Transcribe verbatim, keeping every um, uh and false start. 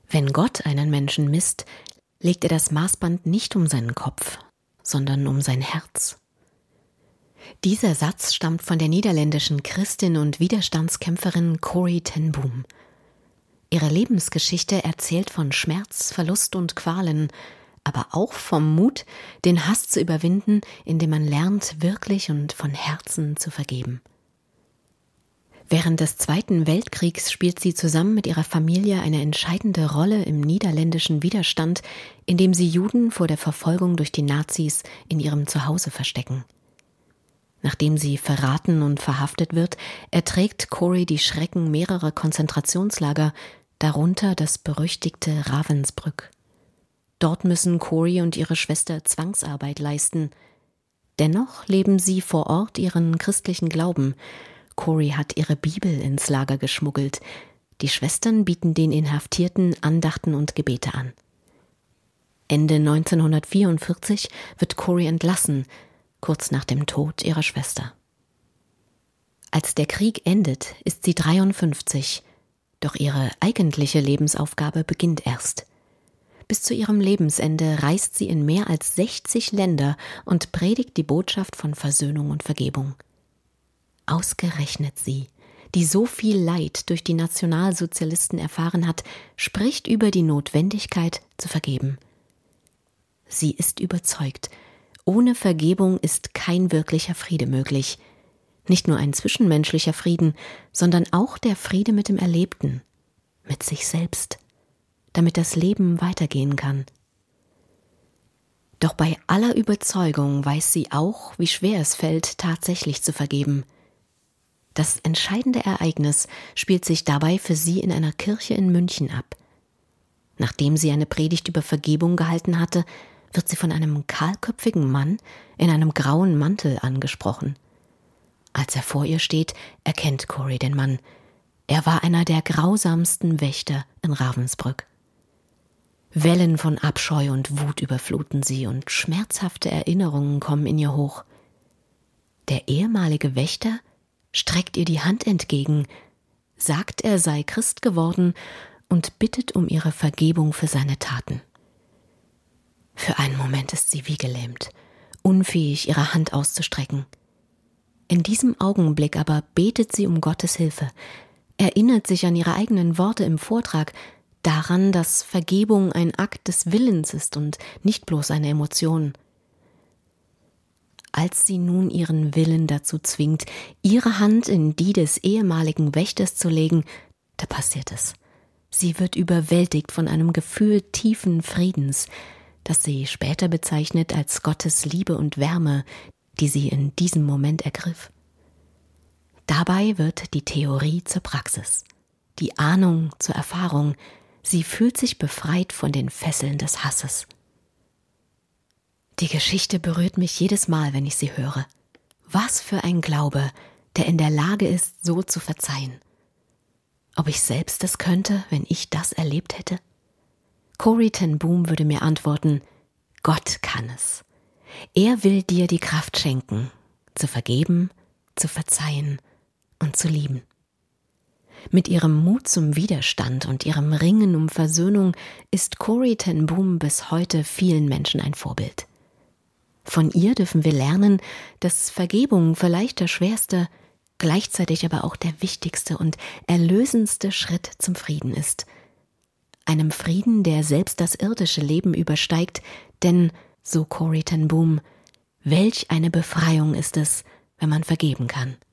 Wenn Gott einen Menschen misst, legt er das Maßband nicht um seinen Kopf, sondern um sein Herz. Dieser Satz stammt von der niederländischen Christin und Widerstandskämpferin Corrie ten Boom. Ihre Lebensgeschichte erzählt von Schmerz, Verlust und Qualen, aber auch vom Mut, den Hass zu überwinden, indem man lernt, wirklich und von Herzen zu vergeben. Während des Zweiten Weltkriegs spielt sie zusammen mit ihrer Familie eine entscheidende Rolle im niederländischen Widerstand, indem sie Juden vor der Verfolgung durch die Nazis in ihrem Zuhause verstecken. Nachdem sie verraten und verhaftet wird, erträgt Corrie die Schrecken mehrerer Konzentrationslager, darunter das berüchtigte Ravensbrück. Dort müssen Corrie und ihre Schwester Zwangsarbeit leisten. Dennoch leben sie vor Ort ihren christlichen Glauben. Corrie hat ihre Bibel ins Lager geschmuggelt. Die Schwestern bieten den Inhaftierten Andachten und Gebete an. Ende neunzehnhundertvierundvierzig wird Corrie entlassen, kurz nach dem Tod ihrer Schwester. Als der Krieg endet, ist sie dreiundfünfzig, doch ihre eigentliche Lebensaufgabe beginnt erst. Bis zu ihrem Lebensende reist sie in mehr als sechzig Länder und predigt die Botschaft von Versöhnung und Vergebung. Ausgerechnet sie, die so viel Leid durch die Nationalsozialisten erfahren hat, spricht über die Notwendigkeit zu vergeben. Sie ist überzeugt, ohne Vergebung ist kein wirklicher Friede möglich. Nicht nur ein zwischenmenschlicher Frieden, sondern auch der Friede mit dem Erlebten, mit sich selbst, damit das Leben weitergehen kann. Doch bei aller Überzeugung weiß sie auch, wie schwer es fällt, tatsächlich zu vergeben. Das entscheidende Ereignis spielt sich dabei für sie in einer Kirche in München ab. Nachdem sie eine Predigt über Vergebung gehalten hatte, wird sie von einem kahlköpfigen Mann in einem grauen Mantel angesprochen. Als er vor ihr steht, erkennt Corrie den Mann. Er war einer der grausamsten Wächter in Ravensbrück. Wellen von Abscheu und Wut überfluten sie und schmerzhafte Erinnerungen kommen in ihr hoch. Der ehemalige Wächter streckt ihr die Hand entgegen, sagt, er sei Christ geworden und bittet um ihre Vergebung für seine Taten. Für einen Moment ist sie wie gelähmt, unfähig, ihre Hand auszustrecken. In diesem Augenblick aber betet sie um Gottes Hilfe, erinnert sich an ihre eigenen Worte im Vortrag, daran, dass Vergebung ein Akt des Willens ist und nicht bloß eine Emotion. Als sie nun ihren Willen dazu zwingt, ihre Hand in die des ehemaligen Wächters zu legen, da passiert es. Sie wird überwältigt von einem Gefühl tiefen Friedens, das sie später bezeichnet als Gottes Liebe und Wärme, die sie in diesem Moment ergriff. Dabei wird die Theorie zur Praxis, die Ahnung zur Erfahrung. Sie fühlt sich befreit von den Fesseln des Hasses. Die Geschichte berührt mich jedes Mal, wenn ich sie höre. Was für ein Glaube, der in der Lage ist, so zu verzeihen. Ob ich selbst es könnte, wenn ich das erlebt hätte? Corrie ten Boom würde mir antworten, Gott kann es. Er will dir die Kraft schenken, zu vergeben, zu verzeihen und zu lieben. Mit ihrem Mut zum Widerstand und ihrem Ringen um Versöhnung ist Corrie ten Boom bis heute vielen Menschen ein Vorbild. Von ihr dürfen wir lernen, dass Vergebung vielleicht der schwerste, gleichzeitig aber auch der wichtigste und erlösendste Schritt zum Frieden ist. Einem Frieden, der selbst das irdische Leben übersteigt, denn, so Corrie ten Boom, welch eine Befreiung ist es, wenn man vergeben kann.